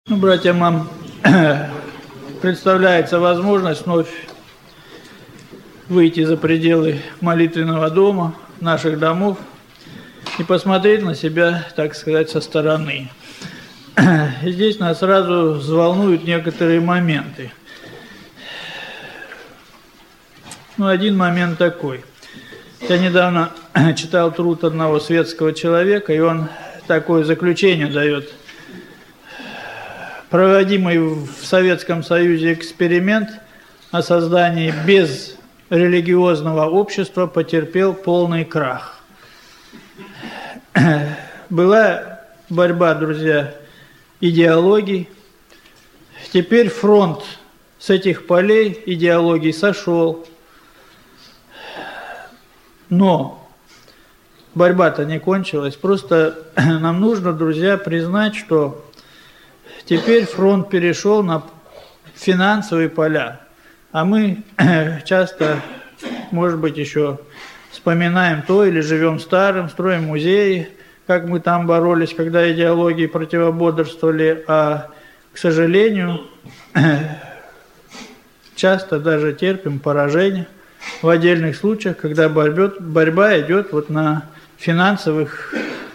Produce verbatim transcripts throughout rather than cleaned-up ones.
Ну, братьям, нам представляется возможность вновь выйти за пределы молитвенного дома, наших домов и посмотреть на себя, так сказать, со стороны. И здесь нас сразу взволнуют некоторые моменты. Ну, один момент такой. Я недавно читал труд одного светского человека, и он такое заключение дает. Проводимый в Советском Союзе эксперимент о создании безрелигиозного общества потерпел полный крах. Была борьба, друзья, идеологий. Теперь фронт с этих полей идеологий сошел. Но борьба-то не кончилась. Просто нам нужно, друзья, признать, что теперь фронт перешел на финансовые поля. А мы часто, может быть, еще вспоминаем то или живем старым, строим музеи, как мы там боролись, когда идеологии противоборствовали, а, к сожалению, часто даже терпим поражение в отдельных случаях, когда борьба, борьба идет вот на финансовых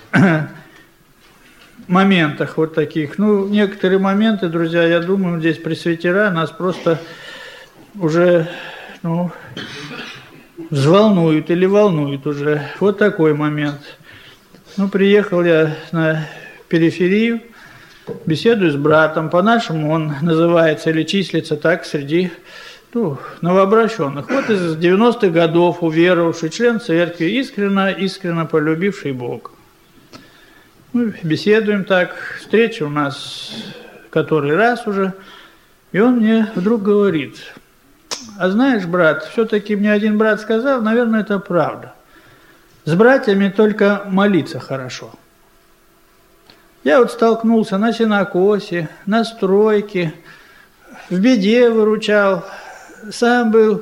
моментах вот таких. Ну, некоторые моменты, друзья, я думаю, здесь пресвитера нас просто уже, ну, взволнуют или волнуют уже. Вот такой момент. Ну, приехал я на периферию, беседую с братом. По-нашему он называется или числится так среди, ну, новообращенных. Вот из девяностых годов уверовавший, член церкви, искренно, искренно полюбивший Бога. Мы беседуем так, встреча у нас который раз уже, и он мне вдруг говорит: а знаешь, брат, все-таки мне один брат сказал, наверное, это правда. С братьями только молиться хорошо. Я вот столкнулся на сенокосе, на стройке, в беде выручал, сам был.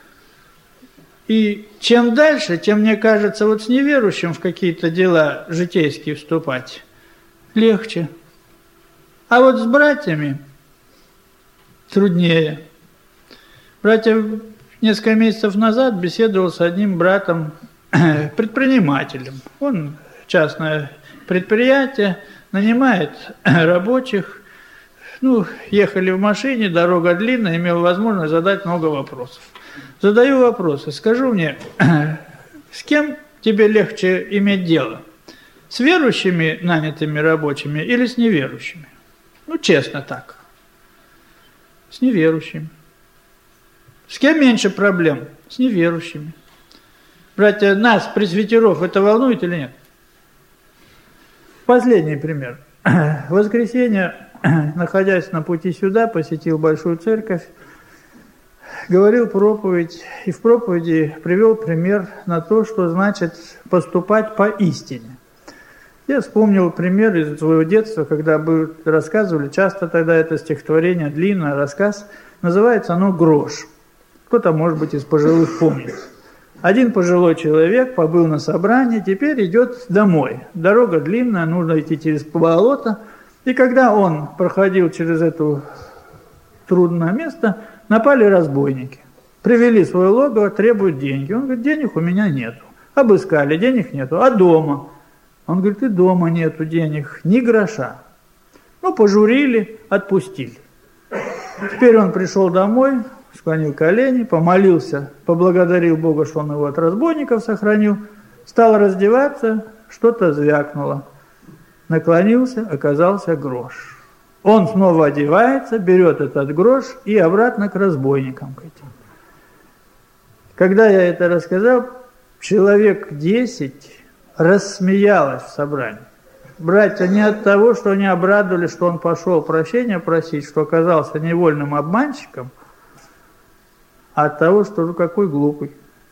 И чем дальше, тем, мне кажется, вот с неверующим в какие-то дела житейские вступать легче. А вот с братьями труднее. Братья несколько месяцев назад беседовал с одним братом, предпринимателем. Он частное предприятие, нанимает рабочих. Ну, ехали в машине, дорога длинная, имел возможность задать много вопросов. Задаю вопросы. Скажу мне, с кем тебе легче иметь дело? С верующими нанятыми рабочими или с неверующими? Ну, честно так. С неверующими. С кем меньше проблем? С неверующими. Братья, нас, пресвитеров, это волнует или нет? Последний пример. В воскресенье, находясь на пути сюда, посетил большую церковь, говорил проповедь, и в проповеди привел пример на то, что значит поступать по истине. Я вспомнил пример из своего детства, когда бы рассказывали, часто тогда это стихотворение, длинный рассказ, называется оно «Грош». Кто-то, может быть, из пожилых помнит. Один пожилой человек побыл на собрании, теперь идет домой. Дорога длинная, нужно идти через болото. И когда он проходил через это трудное место, напали разбойники. Привели свое логово, требуют деньги. Он говорит: денег у меня нету. Обыскали, денег нету. А дома? Он говорит: и дома нету денег, ни гроша. Ну, пожурили, отпустили. Теперь он пришел домой, склонил колени, помолился, поблагодарил Бога, что он его от разбойников сохранил, стал раздеваться, что-то звякнуло. Наклонился, оказался грош. Он снова одевается, берет этот грош и обратно к разбойникам. Когда я это рассказал, человек десять рассмеялось в собрании. Братья, не от того, что они обрадовались, что он пошел прощения просить, что оказался невольным обманщиком, а от того, что ну какой глупый.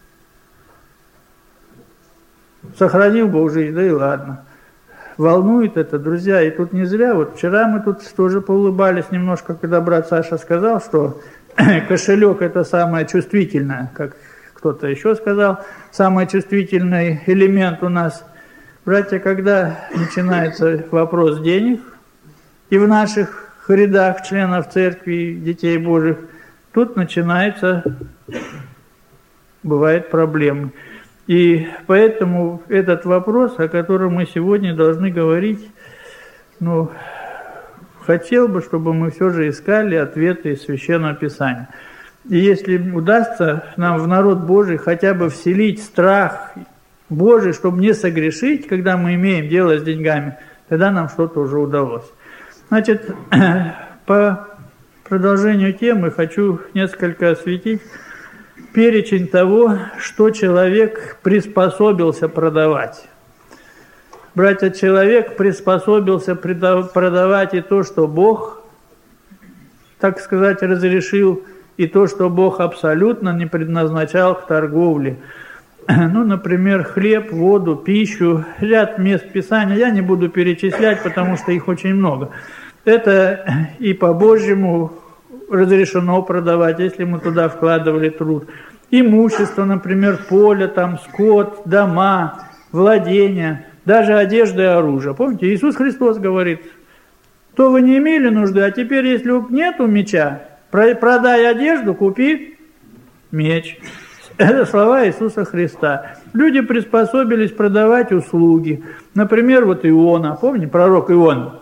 Сохранил Бог жизнь, да и ладно. Волнует это, друзья, и тут не зря. Вот вчера мы тут тоже поулыбались немножко, когда брат Саша сказал, что кошелек это самое чувствительное, как кто-то еще сказал, самый чувствительный элемент у нас. Братья, когда начинается вопрос денег, и в наших рядах членов церкви, детей Божьих, тут начинается, бывает проблемы. И поэтому этот вопрос, о котором мы сегодня должны говорить, ну, хотел бы, чтобы мы все же искали ответы из Священного Писания. И если удастся нам в народ Божий хотя бы вселить страх Божий, чтобы не согрешить, когда мы имеем дело с деньгами, тогда нам что-то уже удалось. Значит, по продолжению темы хочу несколько осветить перечень того, что человек приспособился продавать. Братья, человек приспособился продавать и то, что Бог, так сказать, разрешил, и то, что Бог абсолютно не предназначал к торговле. Ну, например, хлеб, воду, пищу, ряд мест Писания я не буду перечислять, потому что их очень много. Это и по-божьему разрешено продавать, если мы туда вкладывали труд. Имущество, например, поле, там, скот, дома, владения, даже одежда и оружие. Помните, Иисус Христос говорит, то вы не имели нужды, а теперь, если нету меча, продай одежду, купи меч. Это слова Иисуса Христа. Люди приспособились продавать услуги. Например, вот Иона, помните, пророк Иона?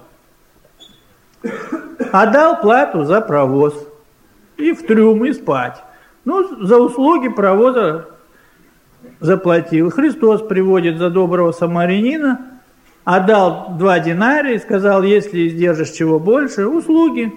Отдал плату за провоз. И в трюм, и спать. Ну, за услуги провоза заплатил. Христос приводит за доброго самарянина, отдал два динария и сказал, если издержишь чего больше, услуги.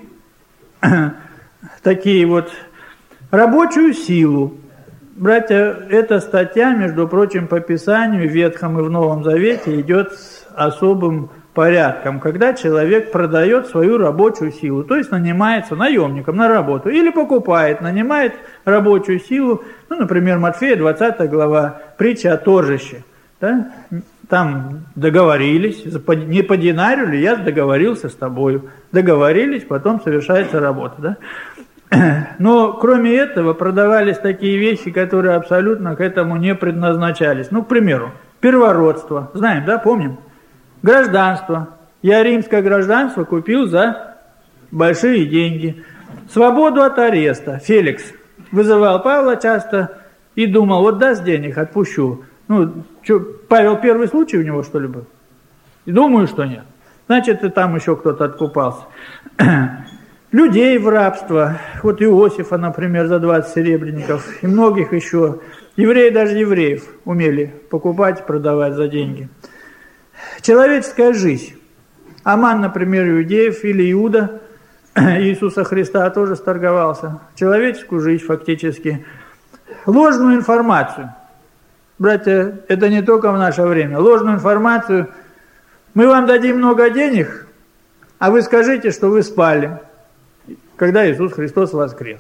Такие вот, рабочую силу. Братья, эта статья, между прочим, по Писанию в Ветхом и в Новом Завете идет с особым порядком, когда человек продает свою рабочую силу, то есть нанимается наемником на работу, или покупает, нанимает рабочую силу, ну, например, Матфея двадцатая глава, притча о торжище. Да? Там договорились, не по динарию ли я договорился с тобою. Договорились, потом совершается работа. Да? Но кроме этого продавались такие вещи, которые абсолютно к этому не предназначались. Ну, к примеру, первородство. Знаем, да, помним? Гражданство. Я римское гражданство купил за большие деньги. Свободу от ареста. Феликс вызывал Павла часто и думал, вот даст денег, отпущу. Ну, что, Павел первый случай у него, что ли, был? Думаю, что нет. Значит, и там еще кто-то откупался. Людей в рабство, вот Иосифа, например, за двадцать серебряников, и многих еще. Евреи, даже евреев, умели покупать и продавать за деньги. Человеческая жизнь. Аман, например, иудеев, или Иуда Иисуса Христа тоже сторговался. Человеческую жизнь фактически. Ложную информацию. Братья, это не только в наше время. Ложную информацию. Мы вам дадим много денег, а вы скажите, что вы спали, когда Иисус Христос воскрес.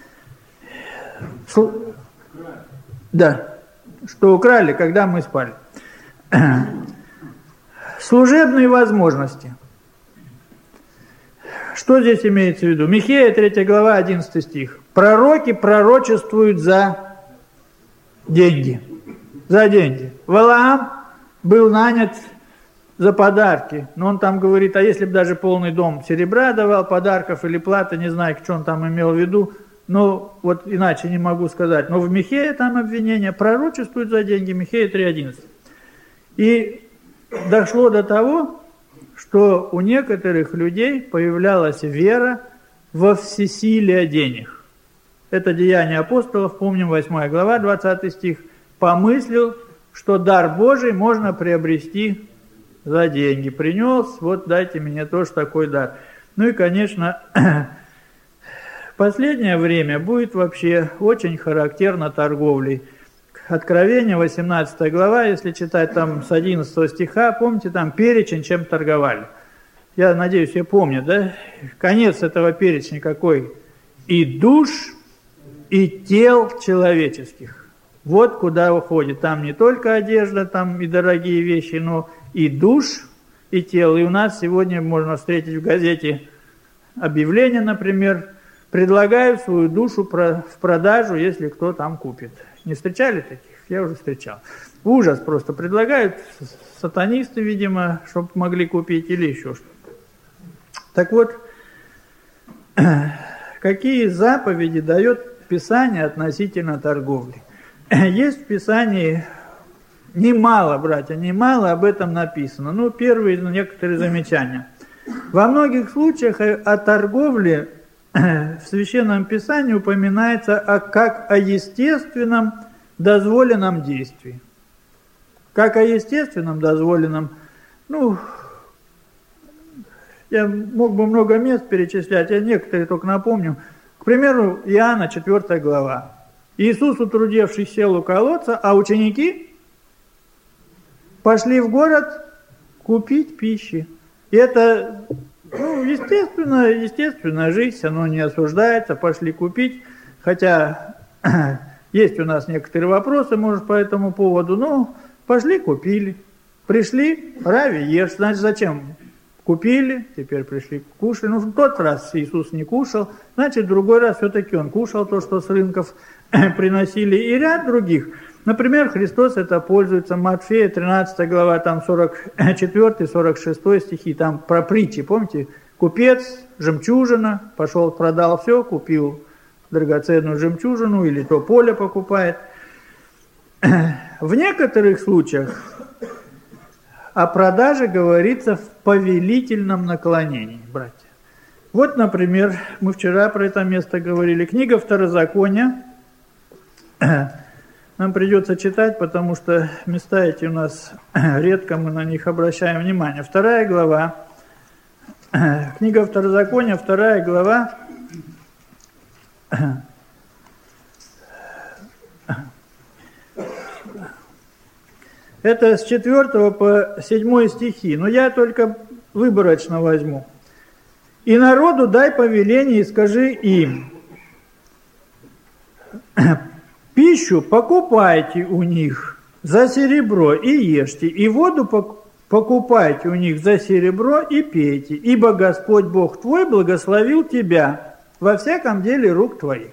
Слу... Да, что украли, когда мы спали. Служебные возможности. Что здесь имеется в виду? Михея, третья глава, одиннадцатый стих. Пророки пророчествуют за деньги. За деньги. Валаам был нанят за подарки. Но он там говорит, а если бы даже полный дом серебра давал, подарков или платы, не знаю, что он там имел в виду, но вот иначе не могу сказать. Но в Михее там обвинение, пророчествуют за деньги, Михея три одиннадцать. И дошло до того, что у некоторых людей появлялась вера во всесилие денег. Это Деяния апостолов, помним, восьмая глава, двадцатый стих. Помыслил, что дар Божий можно приобрести за деньги. Принес, вот дайте мне тоже такой дар. Ну и, конечно, в последнее время будет вообще очень характерно торговлей. Откровение, восемнадцатая глава, если читать там с одиннадцатого стиха, помните, там перечень, чем торговали. Я надеюсь, все помнят, да? Конец этого перечня какой? И душ, и тел человеческих. Вот куда уходит. Там не только одежда, там и дорогие вещи, но и душ, и тело. И у нас сегодня можно встретить в газете объявление, например, предлагают свою душу в продажу, если кто там купит. Не встречали таких? Я уже встречал. Ужас просто. Предлагают сатанисты, видимо, чтобы могли купить или еще что-то. Так вот, какие заповеди дает Писание относительно торговли. Есть в Писании немало, братья, немало об этом написано. Ну, первые некоторые замечания. Во многих случаях о торговле в Священном Писании упоминается о, как о естественном дозволенном действии. Как о естественном дозволенном, ну, я мог бы много мест перечислять, я некоторые только напомню. К примеру, Иоанна, четвёртая глава. Иисус, утрудевшись, сел у колодца, а ученики пошли в город купить пищи. И это, ну, естественно, естественная жизнь, оно не осуждается, пошли купить. Хотя есть у нас некоторые вопросы, может, по этому поводу, но пошли купили. Пришли, Рави, ешь, значит, зачем? Купили, теперь пришли, кушали. Ну, в тот раз Иисус не кушал, значит, в другой раз все-таки Он кушал то, что с рынков приносили. И ряд других. Например, Христос это пользуется, Матфея, тринадцатая глава, там сорок четвёртый сорок шестой стихи, там про притчи, помните? Купец, жемчужина, пошел, продал все, купил драгоценную жемчужину, или то поле покупает. В некоторых случаях о продаже говорится в повелительном наклонении, братья. Вот, например, мы вчера про это место говорили. Книга Второзакония. Нам придется читать, потому что места эти у нас редко мы на них обращаем внимание. Вторая глава. Книга Второзакония, вторая глава. Это с четвёртого по седьмой стихи, но я только выборочно возьму. «И народу дай повеление, и скажи им, пищу покупайте у них за серебро и ешьте, и воду покупайте у них за серебро и пейте, ибо Господь Бог твой благословил тебя во всяком деле рук твоих».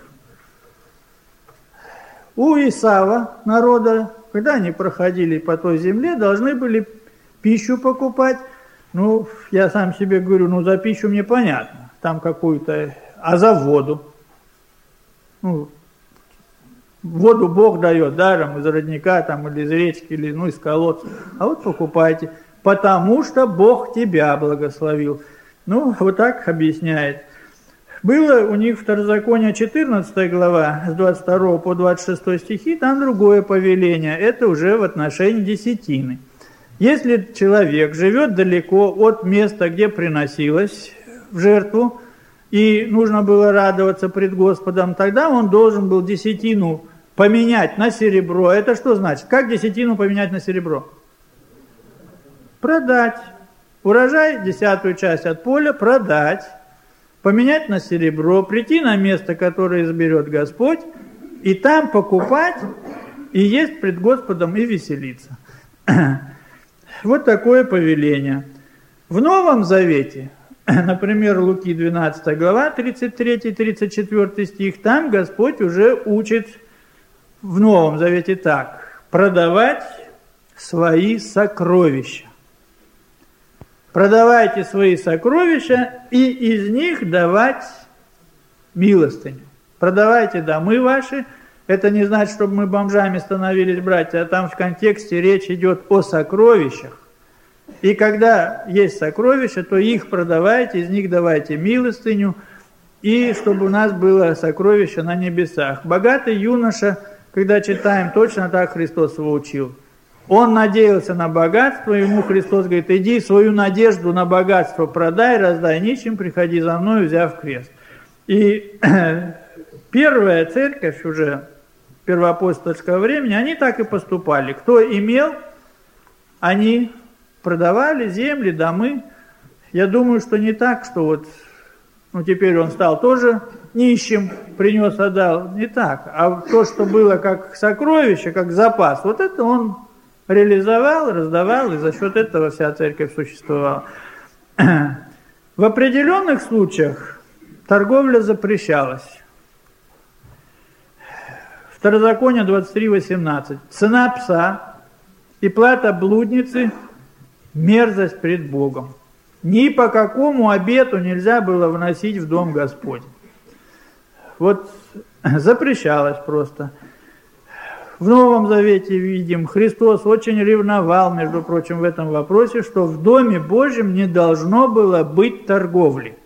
У Исава, народа, когда они проходили по той земле, должны были пищу покупать. Ну, я сам себе говорю, ну, за пищу мне понятно, там какую-то, а за воду? Ну, воду Бог дает даром из родника, там, или из речки, или, ну, из колодца. А вот покупайте, потому что Бог тебя благословил. Ну, вот так объясняет. Было у них Второзаконие, четырнадцатая глава, с двадцать второго по двадцать шестой стихи, там другое повеление, это уже в отношении десятины. Если человек живет далеко от места, где приносилось в жертву, и нужно было радоваться пред Господом, тогда он должен был десятину поменять на серебро. Это что значит? Как десятину поменять на серебро? Продать. Урожай, десятую часть от поля, продать. Поменять на серебро, прийти на место, которое изберет Господь, и там покупать, и есть пред Господом, и веселиться. Вот такое повеление. В Новом Завете, например, Луки двенадцатая глава, тридцать третий тридцать четвёртый стих, там Господь уже учит в Новом Завете так: продавать свои сокровища. Продавайте свои сокровища и из них давать милостыню. Продавайте домы ваши. Это не значит, чтобы мы бомжами становились, братья, а там в контексте речь идет о сокровищах. И когда есть сокровища, то их продавайте, из них давайте милостыню, и чтобы у нас было сокровище на небесах. Богатый юноша, когда читаем, точно так Христос его учил. Он надеялся на богатство, ему Христос говорит: иди свою надежду на богатство продай, раздай нищим, приходи за мной, взяв крест. И первая церковь уже первоапостольского времени, они так и поступали. Кто имел, они продавали земли, домы. Я думаю, что не так, что вот, ну теперь он стал тоже нищим, принес, отдал. Не так. А то, что было как сокровище, как запас, вот это он реализовал, раздавал, и за счет этого вся церковь существовала. В определенных случаях торговля запрещалась. Второзаконие двадцать три восемнадцать. Цена пса и плата блудницы – мерзость пред Богом. ни по какому обету нельзя было вносить в дом Господень. Вот запрещалось просто. В Новом Завете видим, Христос очень ревновал, между прочим, в этом вопросе, что в Доме Божьем не должно было быть торговли.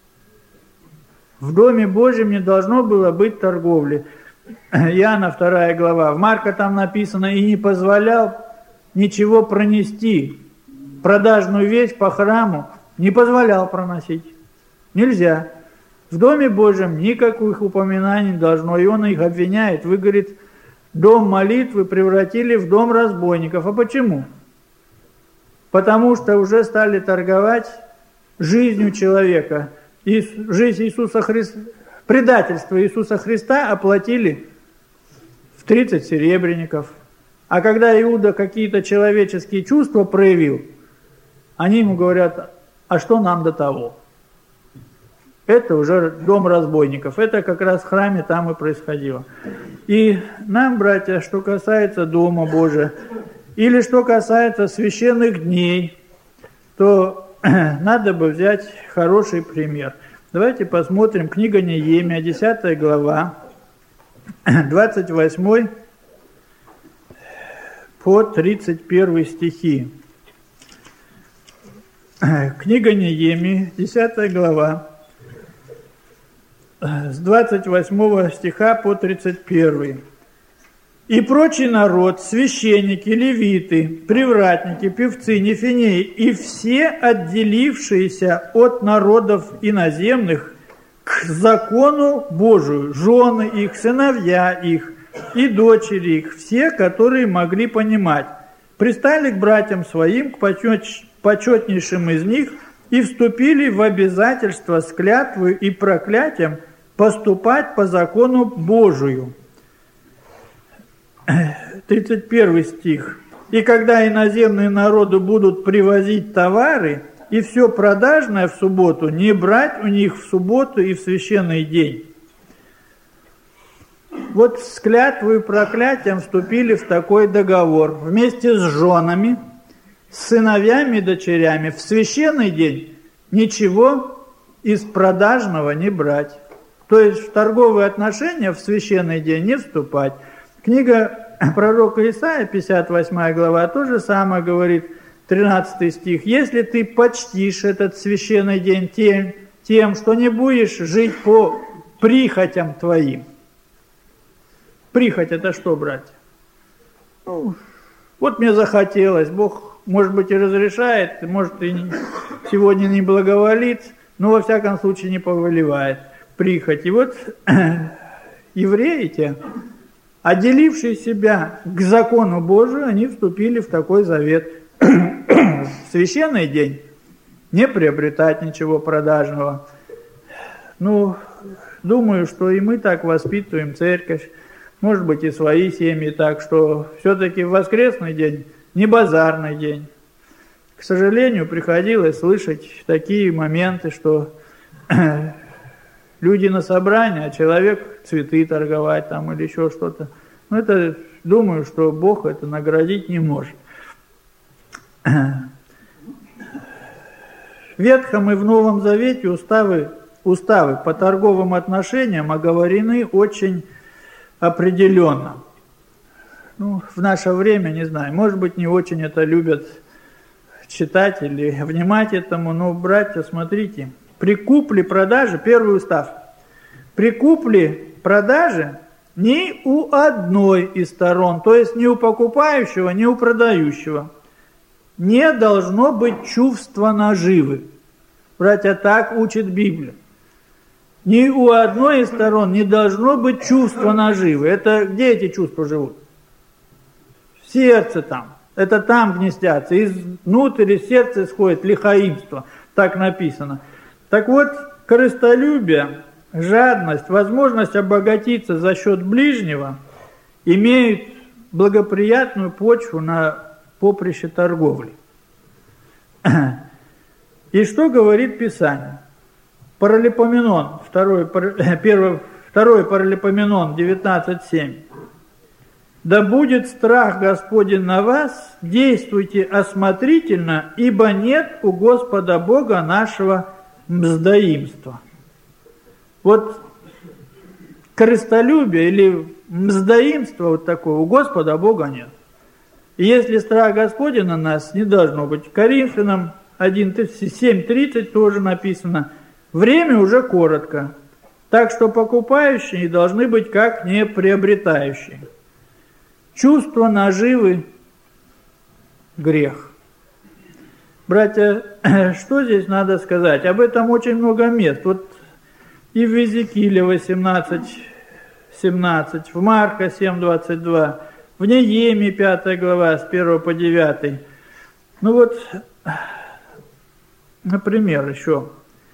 В Доме Божьем не должно было быть торговли. Иоанна вторая глава. В Марка там написано: «И не позволял ничего пронести». Продажную вещь по храму не позволял проносить. Нельзя. В Доме Божьем никаких упоминаний не должно. И он их обвиняет. Вы, говорит, дом молитвы превратили в дом разбойников. А почему? Потому что уже стали торговать жизнью человека. И жизнь Иисуса Христа, предательство Иисуса Христа оплатили в тридцать серебряников. А когда Иуда какие-то человеческие чувства проявил, они ему говорят: а что нам до того? Это уже дом разбойников. Это как раз в храме там и происходило. И нам, братья, что касается Дома Божия, или что касается священных дней, то надо бы взять хороший пример. Давайте посмотрим. Книга Неемия, десятая глава, двадцать восьмой по тридцать первый стихи. Книга Неемии, десятая глава, с двадцать восьмого стиха по тридцать первый. «И прочий народ, священники, левиты, привратники, певцы, нефинеи и все отделившиеся от народов иноземных к закону Божию, жены их, сыновья их и дочери их, все, которые могли понимать, пристали к братьям своим, к почетнейшим из них, и вступили в обязательство с клятвой и проклятием поступать по закону Божию». тридцать первый стих. «И когда иноземные народы будут привозить товары, и все продажное в субботу, не брать у них в субботу и в священный день». Вот с клятвой и проклятием вступили в такой договор вместе с женами, с сыновьями и дочерями. В священный день ничего из продажного не брать. То есть в торговые отношения в священный день не вступать. Книга пророка Исаия, пятьдесят восьмая глава, то же самое говорит, тринадцатый стих. «Если ты почтишь этот священный день тем, тем, что не будешь жить по прихотям твоим». Прихоть — это что, братья? Ну, вот мне захотелось, Бог, может быть, и разрешает, может, и сегодня не благоволит, но во всяком случае не повелевает. Прихоть. И вот евреи те, отделившие себя к закону Божию, они вступили в такой завет. В священный день не приобретать ничего продажного. Ну, думаю, что и мы так воспитываем церковь, может быть, и свои семьи так, что все-таки воскресный день не базарный день. К сожалению, приходилось слышать такие моменты, что люди на собрании, а человек цветы торговать там или еще что-то. Ну, это, думаю, что Бог это наградить не может. В Ветхом и в Новом Завете уставы, уставы по торговым отношениям оговорены очень определенно. Ну, в наше время, не знаю, может быть, не очень это любят читать или внимать этому, но, братья, смотрите, при купле-продаже, первый устав, при купле-продаже ни у одной из сторон, то есть ни у покупающего, ни у продающего, не должно быть чувства наживы. Братья, так учит Библия. Ни у одной из сторон не должно быть чувства наживы. Это где эти чувства живут? В сердце там. Это там гнездятся. Изнутри сердца исходит лихаимство. Так написано. Так вот, корыстолюбие, жадность, возможность обогатиться за счет ближнего имеют благоприятную почву на поприще торговли. И что говорит Писание? Паралипоменон, второй, первый, второй Паралипоменон девятнадцать семь. Да будет страх Господень на вас, действуйте осмотрительно, ибо нет у Господа Бога нашего мздоимства. Вот корыстолюбие или мздоимство вот такое у Господа Бога нет. И если страх Господень на нас, не должно быть. Коринфянам семь тридцать тоже написано: время уже коротко, так что покупающие должны быть как не приобретающие. Чувство наживы – грех. Братья, что здесь надо сказать? Об этом очень много мест. Вот и в Иезекииле восемнадцать семнадцать, в Марка семь двадцать два, в Неемии пятая глава с первого по девятый. Ну вот, например, еще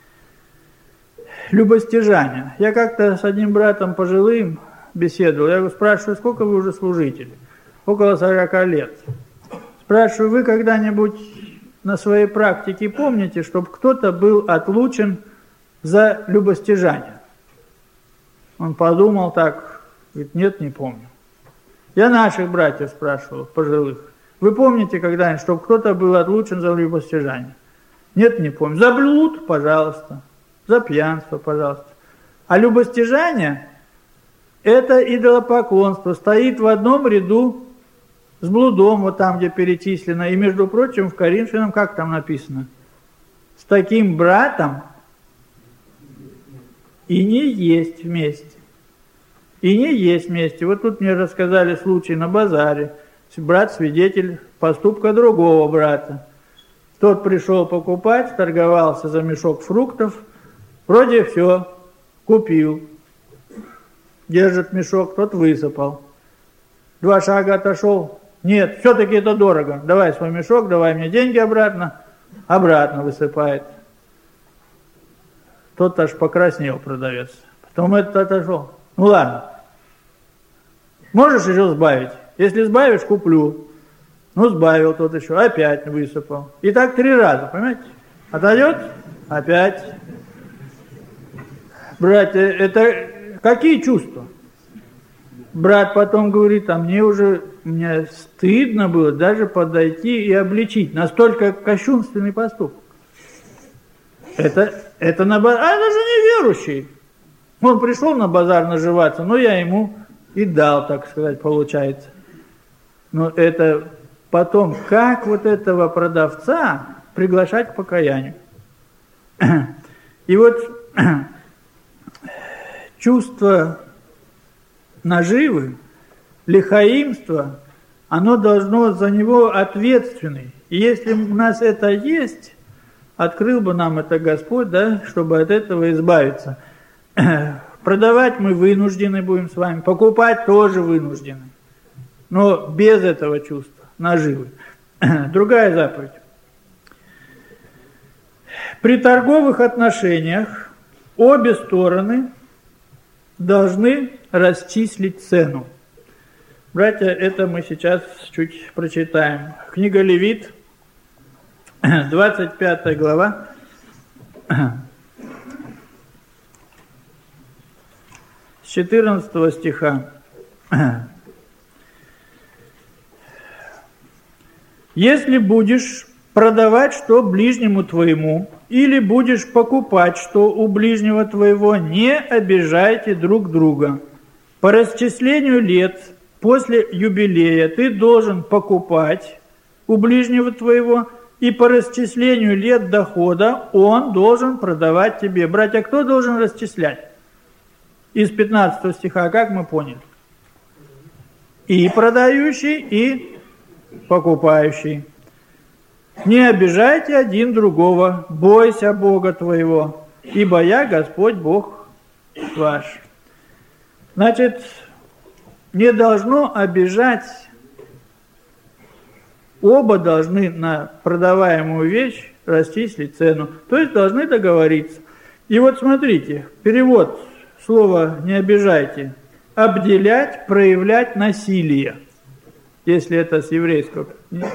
любостяжание. Я как-то с одним братом пожилым беседовал. Я его спрашиваю: сколько вы уже служители? Около сорока лет. Спрашиваю: вы когда-нибудь на своей практике помните, чтобы кто-то был отлучен за любостяжание? Он подумал так, говорит: нет, не помню. Я наших братьев спрашивал, пожилых: вы помните когда-нибудь, чтобы кто-то был отлучен за любостяжание? Нет, не помню. За блуд, пожалуйста. За пьянство, пожалуйста. А любостяжание – это идолопоклонство, стоит в одном ряду с блудом, вот там, где перечислено. И, между прочим, в Коринфянам, как там написано? С таким братом и не есть вместе. И не есть вместе. Вот тут мне рассказали случай на базаре. Брат свидетель поступка другого брата. Тот пришел покупать, торговался за мешок фруктов. Вроде все, купил. Держит мешок, тот высыпал. Два шага отошел. Нет, все-таки это дорого. Давай свой мешок, давай мне деньги обратно. Обратно высыпает. Тот аж покраснел, продавец. Потом этот отошел. Ну ладно. Можешь еще сбавить? Если сбавишь, куплю. Ну, сбавил тот еще. Опять высыпал. И так три раза, понимаете? Отойдет? Опять. Братья, это какие чувства? Брат потом говорит: а мне уже, мне стыдно было даже подойти и обличить. Настолько кощунственный поступок. Это, это на базар. А это же неверующий. Он пришел на базар наживаться, но я ему и дал, так сказать, получается. Но это потом, как вот этого продавца приглашать к покаянию? И вот чувство наживы, лихаимства, оно должно за него ответственный. И если у нас это есть, открыл бы нам это Господь, да, чтобы от этого избавиться. Продавать мы вынуждены будем с вами, покупать тоже вынуждены. Но без этого чувства наживы. Другая заповедь. При торговых отношениях обе стороны должны расчислить цену. Братья, это мы сейчас чуть прочитаем. Книга Левит, двадцать пятая глава. С четырнадцатого стиха. Если будешь продавать что ближнему твоему, или будешь покупать что у ближнего твоего, не обижайте друг друга. По расчислению лет после юбилея ты должен покупать у ближнего твоего, и по расчислению лет дохода он должен продавать тебе. Братья, кто должен расчислять? Из пятнадцатого стиха, как мы поняли? И продающий, и покупающий. Не обижайте один другого, бойся Бога твоего, ибо я Господь Бог ваш. Значит, не должно обижать, оба должны на продаваемую вещь расчислить цену, то есть должны договориться. И вот смотрите, перевод слова «не обижайте», обделять, проявлять насилие, если это с еврейского.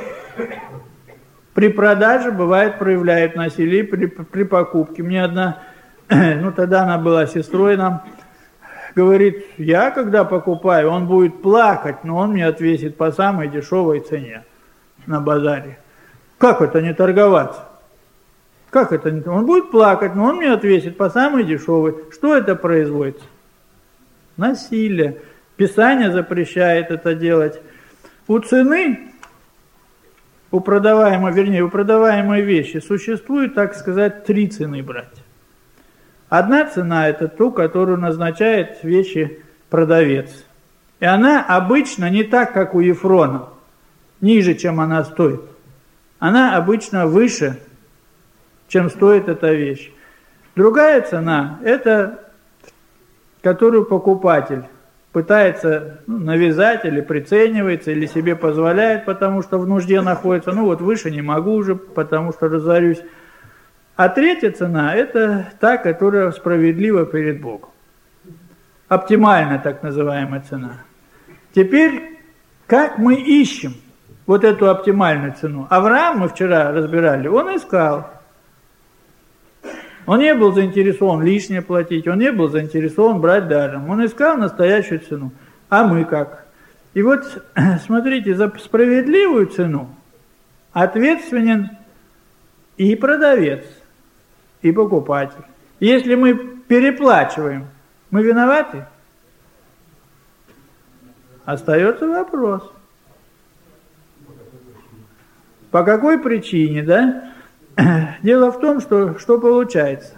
При продаже, бывает, проявляют насилие, при, при покупке. Мне одна, ну тогда она была сестрой нам, говорит, я когда покупаю, он будет плакать, но он мне отвесит по самой дешевой цене на базаре. Как это не торговаться? Как это не? Он будет плакать, но он мне отвесит по самой дешевой. Что это производится? Насилие. Писание запрещает это делать. У цены, у продаваемой, вернее, у продаваемой вещи существует, так сказать, три цены, братья. Одна цена – это ту, которую назначает вещи продавец. И она обычно не так, как у Ефрона, ниже, чем она стоит. Она обычно выше, чем стоит эта вещь. Другая цена – это, которую покупатель пытается ну, навязать или приценивается, или себе позволяет, потому что в нужде находится. Ну вот выше не могу уже, потому что разорюсь. А третья цена – это та, которая справедлива перед Богом. Оптимальная так называемая цена. Теперь, как мы ищем вот эту оптимальную цену? Авраам, мы вчера разбирали, он искал. Он не был заинтересован лишнее платить, он не был заинтересован брать даром. Он искал настоящую цену. А мы как? И вот, смотрите, за справедливую цену ответственен и продавец, и покупатель. Если мы переплачиваем, мы виноваты? Остается вопрос. По какой причине, да? Дело в том, что, что получается.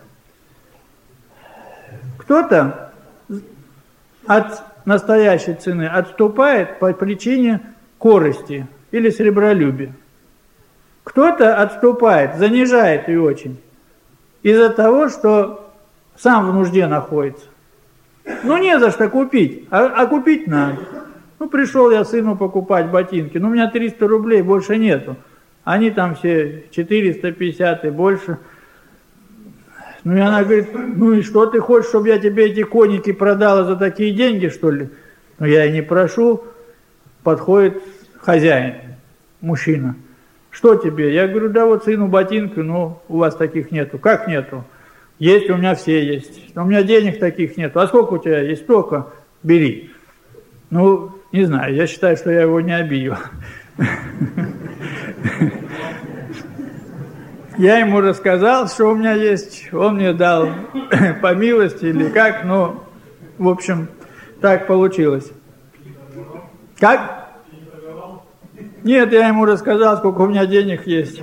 Кто-то от настоящей цены отступает по причине корысти или сребролюбия. Кто-то отступает, занижает ее очень, из-за того, что сам в нужде находится. Ну, не за что купить, а, а купить надо. Ну, пришел я сыну покупать ботинки, ну, у меня триста рублей, больше нету. Они там все четыреста пятьдесят и больше. Ну, и она говорит, ну, и что ты хочешь, чтобы я тебе эти коники продала за такие деньги, что ли? Ну, я и не прошу. Подходит хозяин, мужчина. Что тебе? Я говорю, да вот сыну ботинки, но у вас таких нету. Как нету? Есть, у меня все есть. Но у меня денег таких нету. А сколько у тебя есть? Столько. Бери. Ну, не знаю, я считаю, что я его не обидел. Я ему рассказал, что у меня есть, он мне дал по милости или как, но, в общем, так получилось. Как? Нет, я ему рассказал, сколько у меня денег есть.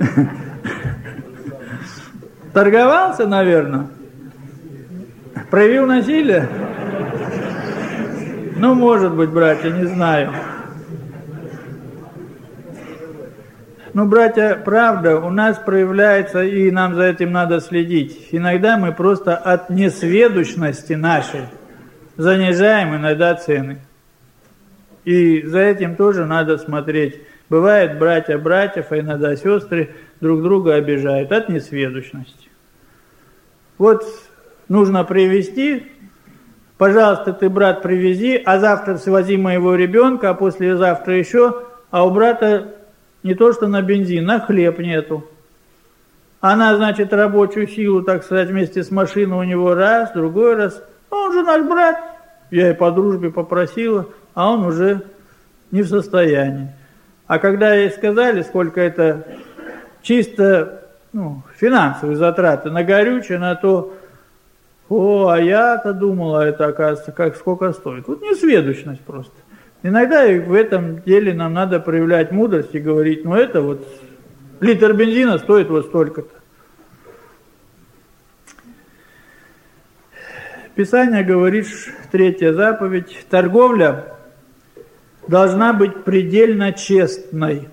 Торговался, наверное? Проявил насилие? Ну, может быть, братья, не знаю. Ну, братья, правда, у нас проявляется, и нам за этим надо следить. Иногда мы просто от несведущности нашей занижаем иногда цены. И за этим тоже надо смотреть. Бывает, братья братьев, а иногда сестры друг друга обижают от несведущности. Вот нужно привезти, пожалуйста, ты, брат, привези, а завтра свози моего ребенка, а послезавтра еще, а у брата не то что на бензин, на хлеб нету. Она, значит, рабочую силу, так сказать, вместе с машиной у него раз, другой раз. Он же наш брат. Я и по дружбе попросила, а он уже не в состоянии. А когда ей сказали, сколько это чисто ну, финансовые затраты на горючее, на то, о, а я-то думала, это, оказывается, как сколько стоит. Вот несведущность просто. Иногда и в этом деле нам надо проявлять мудрость и говорить, ну это вот, литр бензина стоит вот столько-то. Писание говорит, третья заповедь, торговля должна быть предельно честной.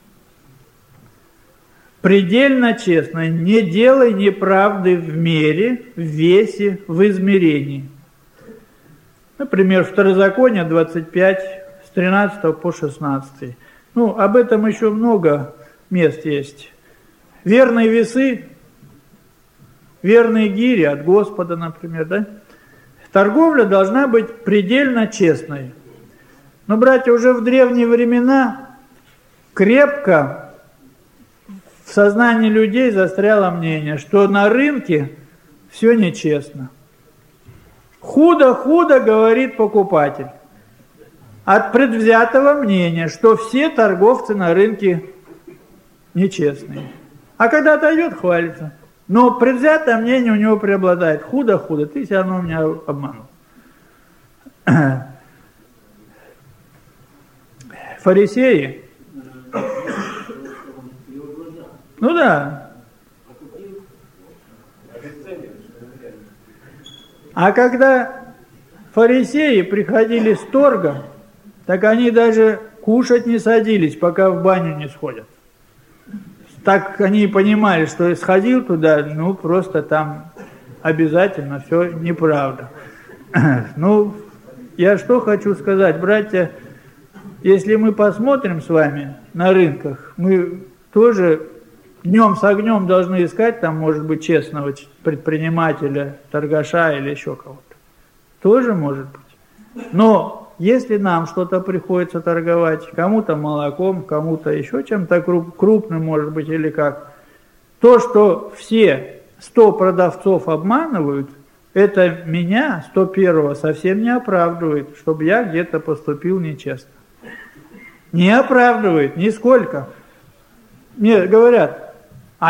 Предельно честной. Не делай неправды в мере, в весе, в измерении. Например, Второзаконие двадцать пять, с тринадцатого по шестнадцатый. Ну, об этом еще много мест есть. Верные весы, верные гири от Господа, например, да? Торговля должна быть предельно честной. Но, братья, уже в древние времена крепко в сознании людей застряло мнение, что на рынке все нечестно. Худо-худо, говорит покупатель, от предвзятого мнения, что все торговцы на рынке нечестные. А когда отойдет, хвалится. Но предвзятое мнение у него преобладает. Худо-худо, ты все равно меня обманул. Фарисеи. Ну да. А когда фарисеи приходили с торга, так они даже кушать не садились, пока в баню не сходят. Так они понимали, что сходил туда, ну просто там обязательно все неправда. Ну, я что хочу сказать, братья, если мы посмотрим с вами на рынках, мы тоже днем с огнем должны искать, там, может быть, честного предпринимателя, торгаша или еще кого-то. Тоже может быть. Но если нам что-то приходится торговать, кому-то молоком, кому-то еще чем-то крупным, может быть, или как, то, что все сто продавцов обманывают, это меня, сто первого, совсем не оправдывает, чтобы я где-то поступил нечестно. Не оправдывает, нисколько. Мне говорят, а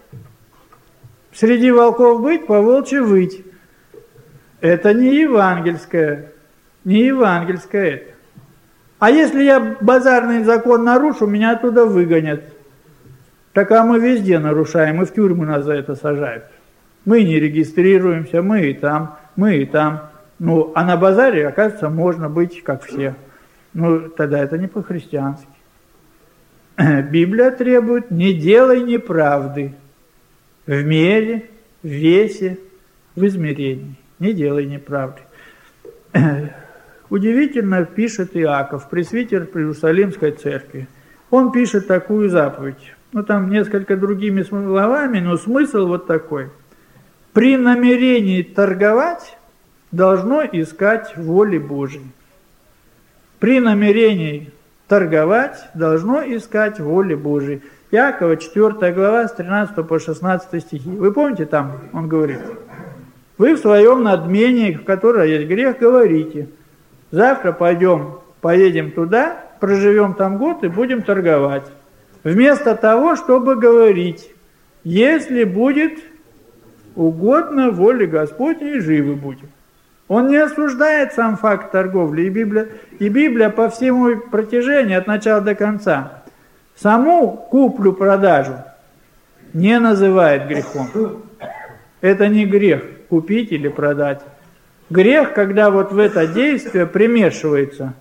среди волков быть, по волчьи выть. Это не евангельское, не евангельское это. А если я базарный закон нарушу, меня оттуда выгонят. Так а мы везде нарушаем, и в тюрьму нас за это сажают. Мы не регистрируемся, мы и там, мы и там. Ну, а на базаре, оказывается, можно быть как все. Ну, тогда это не по-христиански. Библия требует: не делай неправды в мере, в весе, в измерении. Не делай неправды. Удивительно пишет Иаков, пресвитер Иерусалимской церкви. Он пишет такую заповедь. Ну, там несколько другими словами, но смысл вот такой. При намерении торговать должно искать воли Божьей. При намерении торговать должно искать воли Божьей. Иакова, четвёртая глава, с тринадцатого по шестнадцатый стихи. Вы помните, там он говорит: вы в своем надмении, в котором есть грех, говорите: завтра пойдем, поедем туда, проживем там год и будем торговать. Вместо того, чтобы говорить: если будет угодно воле Господней, живы будем. Он не осуждает сам факт торговли, и Библия, и Библия по всему протяжению, от начала до конца, саму куплю-продажу не называет грехом. Это не грех купить или продать. Грех, когда вот в это действие примешивается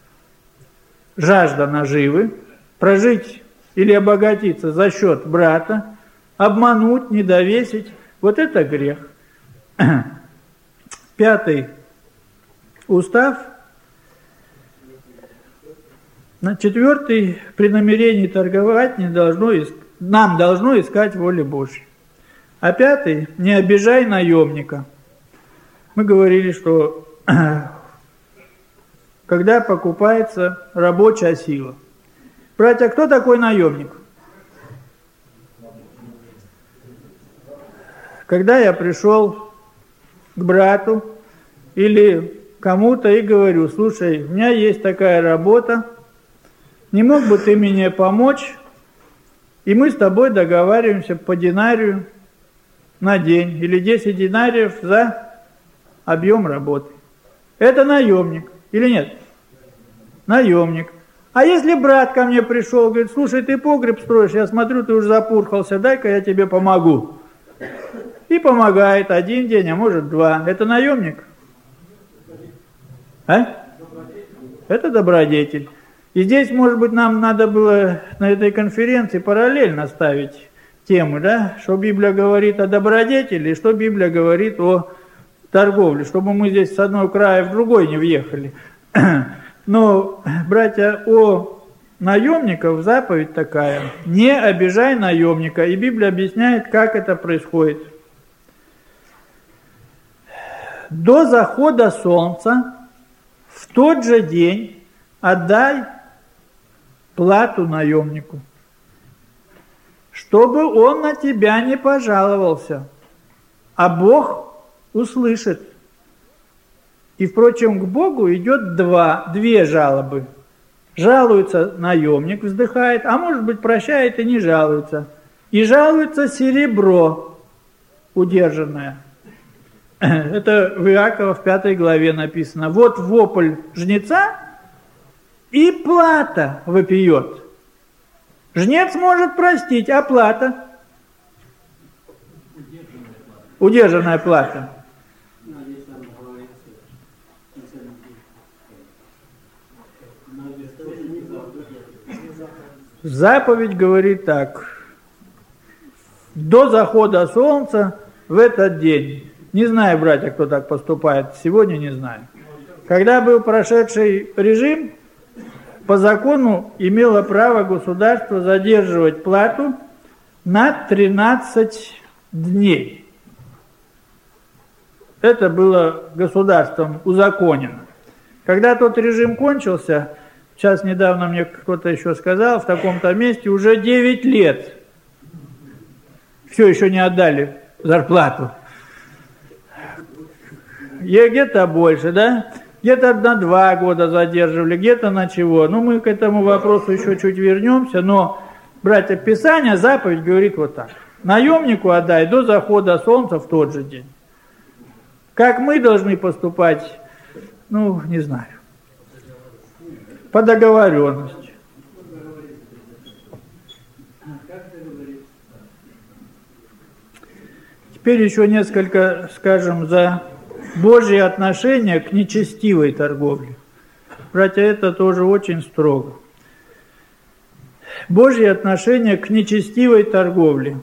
жажда наживы, прожить или обогатиться за счет брата, обмануть, недовесить. Вот это грех. Пятый устав. Четвертый: при намерении торговать не должно, нам должно искать воли Божьей. А пятый: не обижай наемника. Мы говорили, что когда покупается рабочая сила. Братья, кто такой наемник? Когда я пришел к брату или кому-то и говорю: слушай, у меня есть такая работа, не мог бы ты мне помочь? И мы с тобой договариваемся по динарию на день или десять динариев за объем работы. Это наемник или нет? Наемник. А если брат ко мне пришел, говорит: слушай, ты погреб строишь, я смотрю, ты уже запурхался, дай-ка я тебе помогу. И помогает один день, а может два. Это наемник? А? Это добродетель. И здесь, может быть, нам надо было на этой конференции параллельно ставить тему, да? Что Библия говорит о добродетели, и что Библия говорит о торговле, чтобы мы здесь с одного края в другой не въехали. Но, братья, о наемниках заповедь такая: не обижай наемника. И Библия объясняет, как это происходит. До захода солнца в тот же день отдай плату наемнику, чтобы он на тебя не пожаловался, а Бог услышит И, впрочем, к Богу идет два, две жалобы. Жалуется наемник, вздыхает, а может быть прощает и не жалуется. И жалуется серебро удержанное. Это в Иакова в пятой главе написано. Вот вопль жнеца и плата вопиет. Жнец может простить, а плата? Удержанная плата. Заповедь говорит так. До захода солнца в этот день. Не знаю, братья, кто так поступает. Сегодня не знаю. Когда был прошедший режим, по закону имело право государство задерживать плату на тринадцать дней. Это было государством узаконено. Когда тот режим кончился, сейчас недавно мне кто-то еще сказал, в таком-то месте уже девять лет все еще не отдали зарплату. И где-то больше, да? Где-то на два года задерживали, где-то на чего. Ну, мы к этому вопросу еще чуть вернемся, но, братья, Писание, заповедь говорит вот так. Наемнику отдай до захода солнца в тот же день. Как мы должны поступать, ну, не знаю. По договоренности. Теперь еще несколько, скажем, за Божье отношение к нечестивой торговле. Братья, это тоже очень строго. Божье отношение к нечестивой торговле.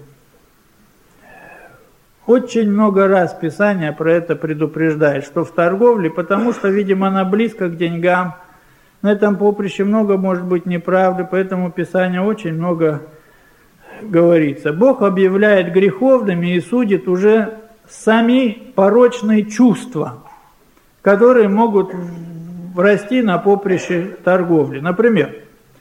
Очень много раз Писание про это предупреждает, что в торговле, потому что, видимо, она близко к деньгам, на этом поприще много может быть неправды, поэтому Писание очень много говорится. Бог объявляет греховными и судит уже сами порочные чувства, которые могут расти на поприще торговли. Например,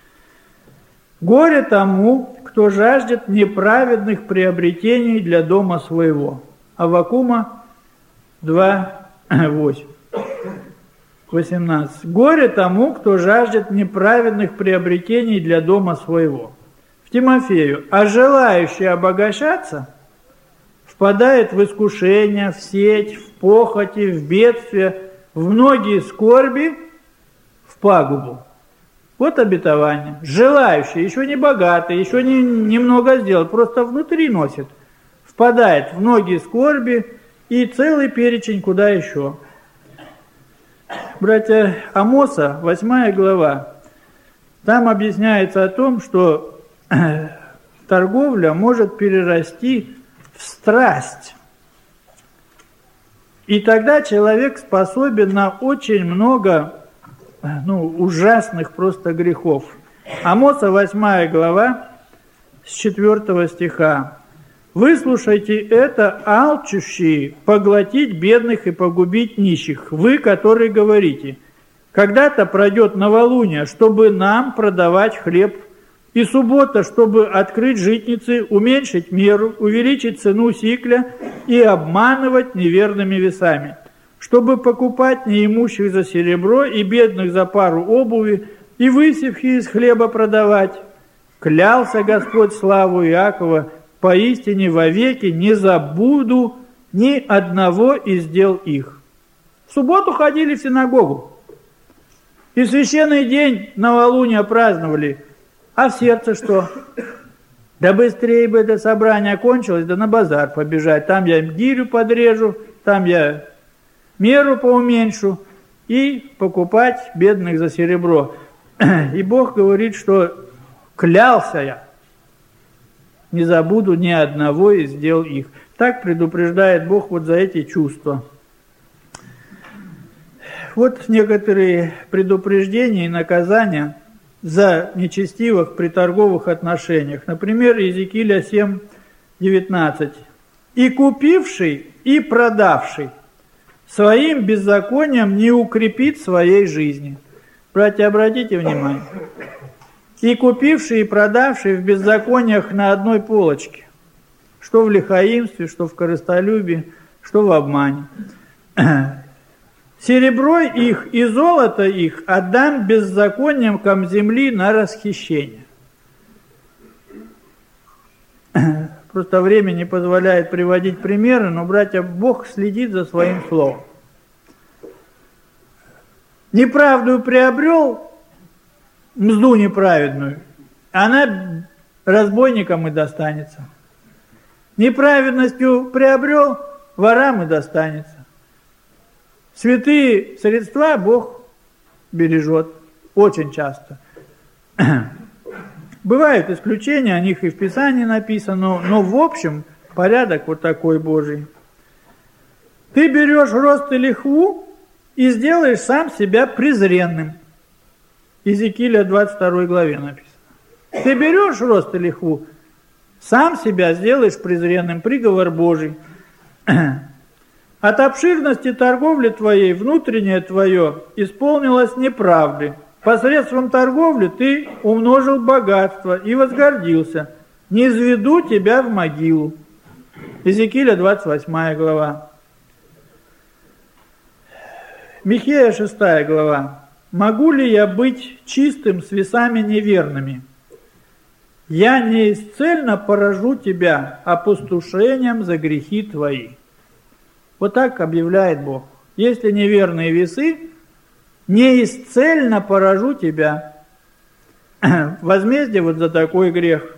горе тому, кто жаждет неправедных приобретений для дома своего. Аввакума два, восемь. восемнадцать. Горе тому, кто жаждет неправедных приобретений для дома своего. В Тимофею. А желающий обогащаться впадает в искушение, в сеть, в похоти, в бедствие, в многие скорби, в пагубу. Вот обетование. Желающий, еще не богатый, еще не, немного сделал, просто внутри носит. Впадает в многие скорби и целый перечень куда еще. Братья, Амоса, восьмая глава, там объясняется о том, что торговля может перерасти в страсть. И тогда человек способен на очень много ну, ужасных просто грехов. Амоса, восьмая глава, с четвёртого стиха. «Выслушайте это, алчущие, поглотить бедных и погубить нищих, вы, которые говорите, когда-то пройдет новолуние, чтобы нам продавать хлеб, и суббота, чтобы открыть житницы, уменьшить меру, увеличить цену сикля и обманывать неверными весами, чтобы покупать неимущих за серебро и бедных за пару обуви, и высевки из хлеба продавать. Клялся Господь славу Иакова, поистине вовеки не забуду ни одного из дел их». В субботу ходили в синагогу, и в священный день новолуния праздновали. А в сердце что? Да быстрее бы это собрание кончилось, да на базар побежать. Там я гирю подрежу, там я меру поуменьшу и покупать бедных за серебро. И Бог говорит, что клялся я, не забуду ни одного из дел их. Так предупреждает Бог вот за эти чувства. Вот некоторые предупреждения и наказания за нечестивых при торговых отношениях. Например, Иезекииля семь, девятнадцать. «И купивший, и продавший своим беззаконием не укрепит своей жизни». Братья, обратите внимание. «И купивший, и продавший в беззакониях на одной полочке». Что в лихаимстве, что в корыстолюбии, что в обмане. серебро их и золото их отдам беззаконникам земли на расхищение. Просто время не позволяет приводить примеры, но, братья, Бог следит за своим словом. Неправду приобрел, мзду неправедную, она разбойникам и достанется. Неправедностью приобрел, ворам и достанется. Святые средства Бог бережет очень часто. Бывают исключения, о них и в Писании написано, но в общем порядок вот такой Божий. Ты берешь рост и лихву и сделаешь сам себя презренным. Иезекииля двадцать второй главе написано. Ты берешь рост и лихву, сам себя сделаешь презренным, приговор Божий. От обширности торговли твоей внутреннее твое исполнилось неправды. Посредством торговли ты умножил богатство и возгордился. Не изведу тебя в могилу. Иезекииля двадцать восьмая глава. Михея шестая глава. Могу ли я быть чистым с весами неверными? Я неисцельно поражу тебя опустошением за грехи твои. Вот так объявляет Бог. Если неверные весы, неисцельно поражу тебя. Возмездие вот за такой грех.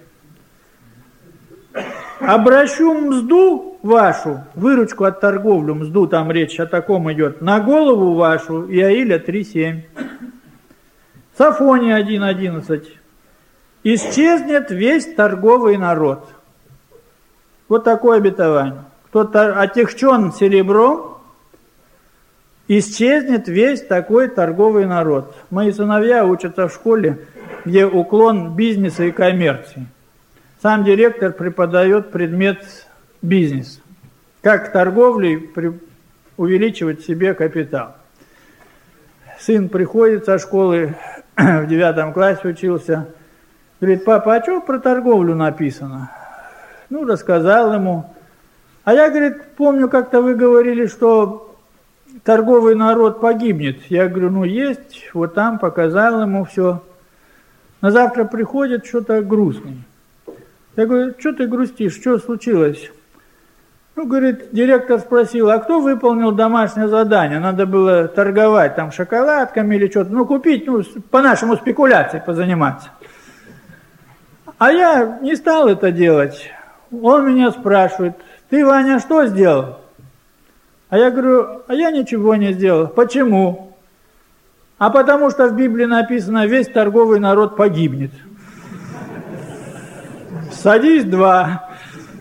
Обращу мзду вашу, выручку от торговли, мзду, там речь о таком идет, на голову вашу, Иаиля три семь. Софония один одиннадцать. Исчезнет весь торговый народ. Вот такое обетование. Кто отягчен серебром, исчезнет весь такой торговый народ. Мои сыновья учатся в школе, где уклон бизнеса и коммерции. Сам директор преподает предмет бизнес. Как торговлей увеличивать себе капитал. Сын приходит со школы, в девятом классе учился, говорит: папа, а что про торговлю написано? Ну, рассказал ему. А я, говорит, помню, как-то вы говорили, что торговый народ погибнет. Я говорю, ну есть, вот там показал ему все. На завтра приходит, что-то грустный. Я говорю, что ты грустишь, что случилось? Ну, говорит, директор спросил, а кто выполнил домашнее задание? Надо было торговать там шоколадками или что-то, ну, купить, ну, по-нашему спекуляцией позаниматься. А я не стал это делать. Он меня спрашивает, ты, Ваня, что сделал? А я говорю, а я ничего не сделал. Почему? А потому что в Библии написано, весь торговый народ погибнет. Садись, два.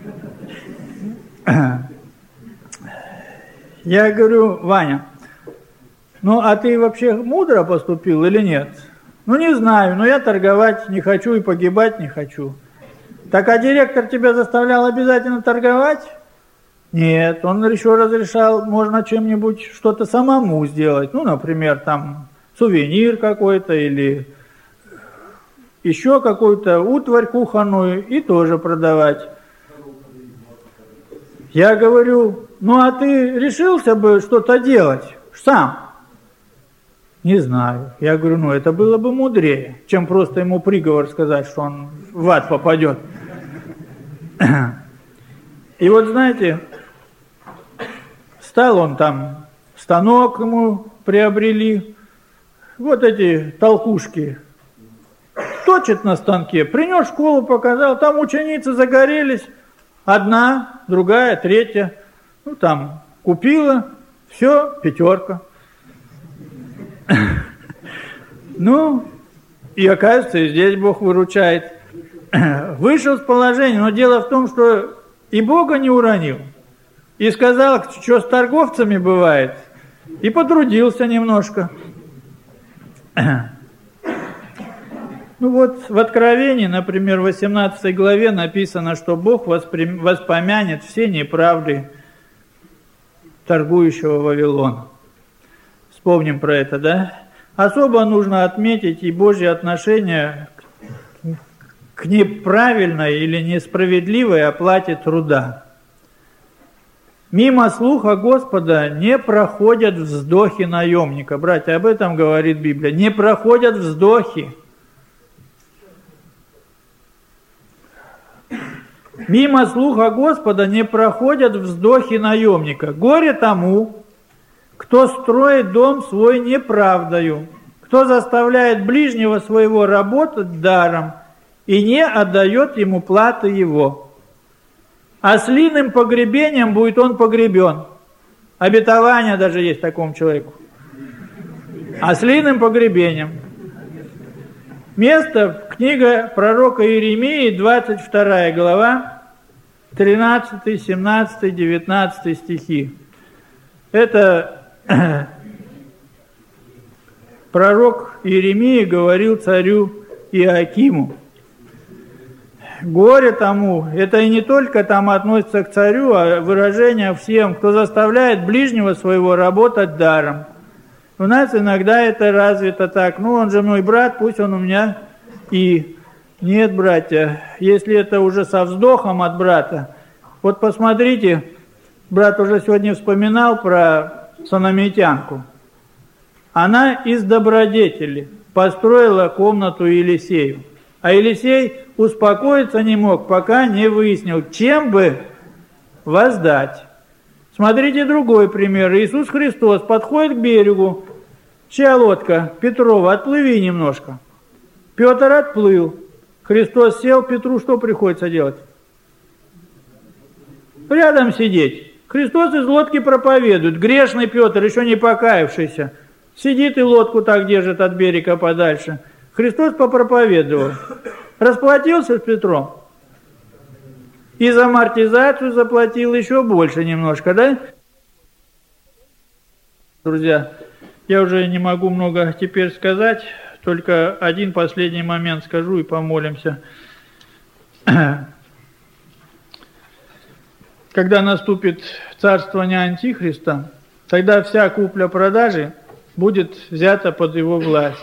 Я говорю, Ваня, ну а ты вообще мудро поступил или нет? Ну не знаю, но я торговать не хочу и погибать не хочу. Так а директор тебя заставлял обязательно торговать? Нет, он еще разрешал, можно чем-нибудь что-то самому сделать. Ну, например, там сувенир какой-то или еще какую-то утварь кухонную и тоже продавать. Я говорю, ну а ты решился бы что-то делать сам? Не знаю. Я говорю, ну это было бы мудрее, чем просто ему приговор сказать, что он в ад попадет. И вот знаете, стал он там, станок ему приобрели, вот эти толкушки, точит на станке, принес в школу, показал, там ученицы загорелись, одна, другая, третья, ну там купила, все, пятерка. Ну, и оказывается, и здесь Бог выручает. Вышел с положения, но дело в том, что и Бога не уронил, и сказал, что с торговцами бывает, и потрудился немножко. Ну вот в Откровении, например, в восемнадцатой главе написано, что Бог воспрем... воспомянет все неправды торгующего Вавилона. Вспомним про это, да? Особо нужно отметить и Божье отношение к неправильной или несправедливой оплате труда. Мимо слуха Господа не проходят вздохи наемника. Братья, об этом говорит Библия. Не проходят вздохи. Мимо слуха Господа не проходят вздохи наемника. Горе тому, кто строит дом свой неправдою, кто заставляет ближнего своего работать даром и не отдает ему платы его. Ослиным погребением будет он погребен. Обетование даже есть такому человеку. Ослиным погребением. Место – книга пророка Иеремии, двадцать вторая глава, тринадцатый, семнадцатый, девятнадцатый стихи. Это пророк Иеремия говорил царю Иоакиму. Горе тому, это и не только там относится к царю, а выражение всем, кто заставляет ближнего своего работать даром. У нас иногда это развито так, ну он же мой брат, пусть он у меня и... Нет, братья, если это уже со вздохом от брата, вот посмотрите, брат уже сегодня вспоминал про сономитянку. Она из добродетели построила комнату Елисею. А Елисей успокоиться не мог, пока не выяснил, чем бы воздать. Смотрите другой пример. Иисус Христос подходит к берегу. Чья лодка? Петрова, отплыви немножко. Петр отплыл. Христос сел, Петру что приходится делать? Рядом сидеть. Христос из лодки проповедует. Грешный Петр, еще не покаявшийся, сидит и лодку так держит от берега подальше. Христос попроповедовал. Расплатился с Петром. И за амортизацию заплатил еще больше немножко, да? Друзья, я уже не могу много теперь сказать, только один последний момент скажу и помолимся. Когда наступит царствование Антихриста, тогда вся купля-продажи будет взята под его власть.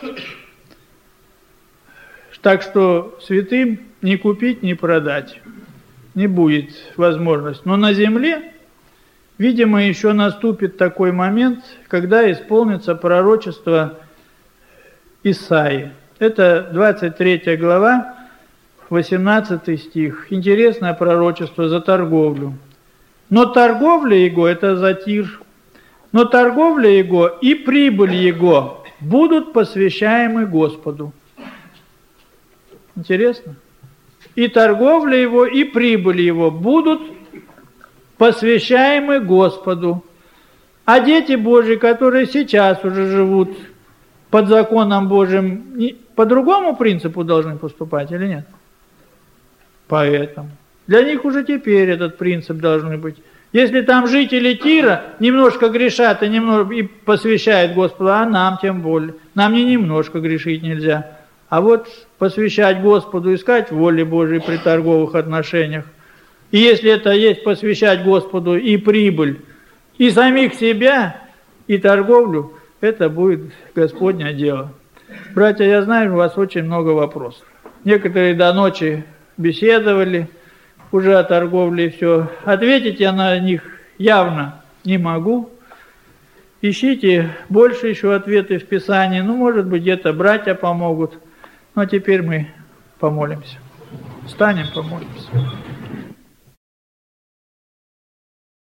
Так что святым ни купить, ни продать не будет возможности. Но на земле, видимо, еще наступит такой момент, когда исполнится пророчество Исаии. Это двадцать третья глава, восемнадцатый стих. Интересное пророчество за торговлю. Но торговля его, это за Тир, но торговля его и прибыль его будут посвящаемы Господу. Интересно? И торговля его, и прибыль его будут посвящаемы Господу. А дети Божьи, которые сейчас уже живут под законом Божьим, по другому принципу должны поступать или нет? Поэтому. Для них уже теперь этот принцип должен быть. Если там жители Тира немножко грешат и, немного, и посвящают Господу, а нам тем более. Нам не немножко грешить нельзя. А вот посвящать Господу, искать воли Божией при торговых отношениях. И если это есть посвящать Господу и прибыль, и самих себя, и торговлю, это будет Господне дело. Братья, я знаю, у вас очень много вопросов. Некоторые до ночи беседовали уже о торговле и все. Ответить я на них явно не могу. Ищите больше еще ответы в Писании. Ну, может быть, где-то братья помогут. Но теперь мы помолимся. Встанем, помолимся.